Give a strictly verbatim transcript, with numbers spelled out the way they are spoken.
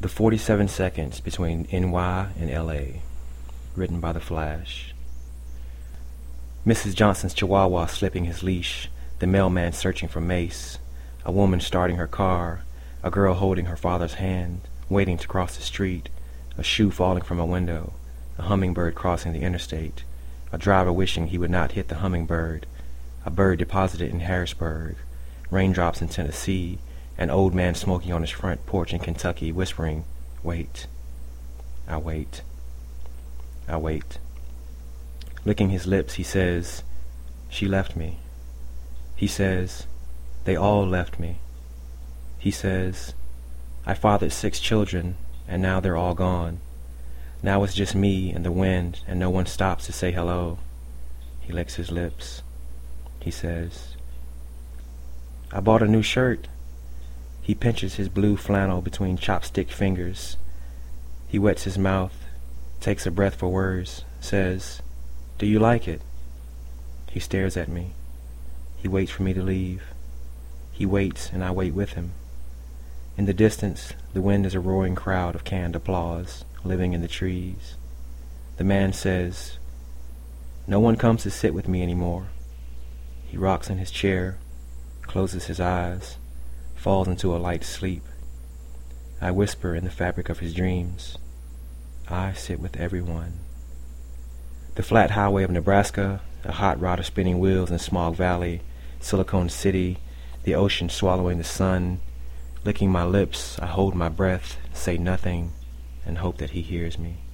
The forty-seven Seconds Between N Y and L A, written by The Flash. Missus Johnson's chihuahua slipping his leash, the mailman searching for mace, a woman starting her car, a girl holding her father's hand, waiting to cross the street, a shoe falling from a window, a hummingbird crossing the interstate, a driver wishing he would not hit the hummingbird, a bird deposited in Harrisburg, raindrops in Tennessee, an old man smoking on his front porch in Kentucky, whispering, "Wait. I wait. I wait." Licking his lips, he says, "She left me." He says, "They all left me." He says, "I fathered six children, and now they're all gone. Now it's just me and the wind, and no one stops to say hello." He licks his lips. He says, "I bought a new shirt." He pinches his blue flannel between chopstick fingers. He wets his mouth, takes a breath for words, says, "Do you like it?" He stares at me. He waits for me to leave. He waits, and I wait with him. In the distance, the wind is a roaring crowd of canned applause, living in the trees. The man says, "No one comes to sit with me anymore." He rocks in his chair, closes his eyes, falls into a light sleep. I whisper in the fabric of his dreams, "I sit with everyone." The flat highway of Nebraska, a hot rod of spinning wheels in Smog Valley, Silicon City, the ocean swallowing the sun. Licking my lips, I hold my breath, say nothing, and hope that he hears me.